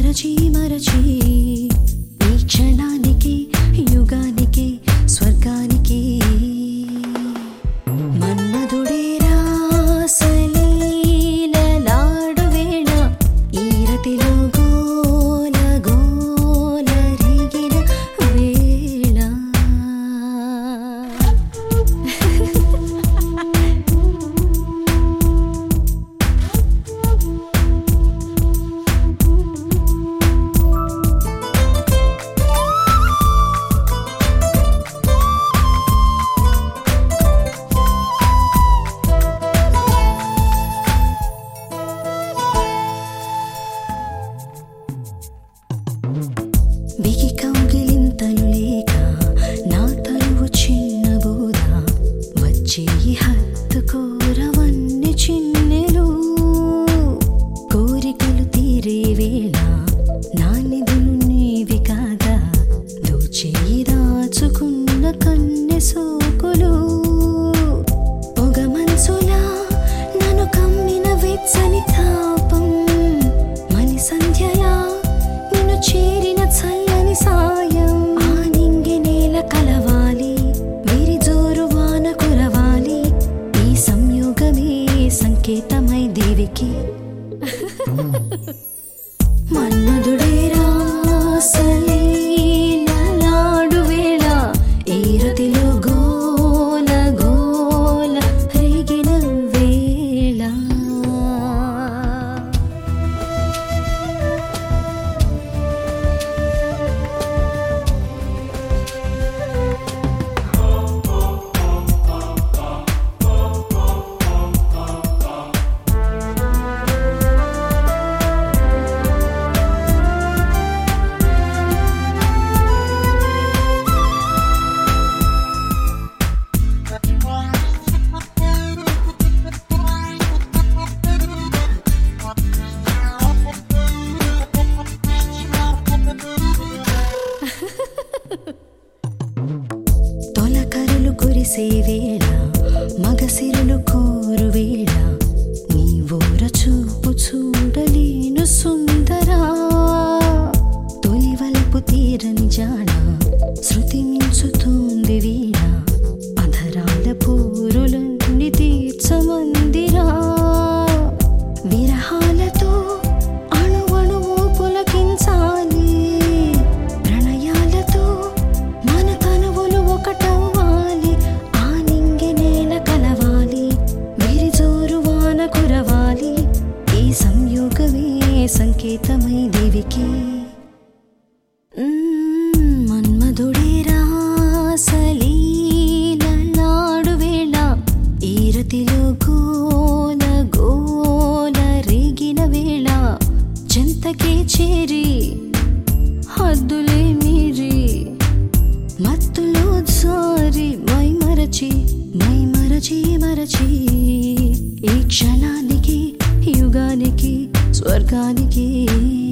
మరచి మరచి ఈ క్షణానికి యుగానికి స్వర్గానికి మన్మధుడే రాసలీలలాడు వేళ ఈ రతిలో గోల గోల రేగిన వేళ బిగి కౌగిలింతలు లేక నా తలువు చిన్నబోద వచ్చే హత్తు కోరవన్ని చిన్నెలు కోరికలు తీరే వేళ నా నిధులు నీవి కాగా దోచేయి దాచుకున్న కన్నె సోకులు పొగ మనసులా నన్ను కమ్మిన వెచ్చని తాపం మని సంధ్యలా నిన్ను చేరిన చల్లని సాయం ఆ నింగి నేల కలవాలి వీరి జోరు వాన కురవాలి ఈ సంయోగమే సంకేతమై దేవికి మన్మధుడే రాసలీలలాడు వేళ ఈ రతిలో గోల గోల రేగిన వేళ తొలకరులు కురిసే వేళ మగసిరులు కోరు వేళ నీ ఊర చూపు చూడలేను సుందరా తొలివల్పు తీరని జాడ శృతి మించుతోంది వీణ అధరాల పూరులన్నీ తీర్చమందిరా విరహాలతో అణువణువు పులకించాలి ప్రణయాలతో మన తనువులు ఒకటవ్వాలి ఆ నింగి నేల కలవాలి వీరి జోరు వాన కురవాలి ఈ సంయోగమే సంకేతమై దేవికి మన్మధుడే రాసలీలలాడు వేళ ఈ రతిలో గోల గోల రేగిన వేళ చెంతకే చేరి హద్దులే మీరి మత్తులో జారి మై మరచి మరచి ఈ క్షణానికి యుగానికి స్వర్గానికి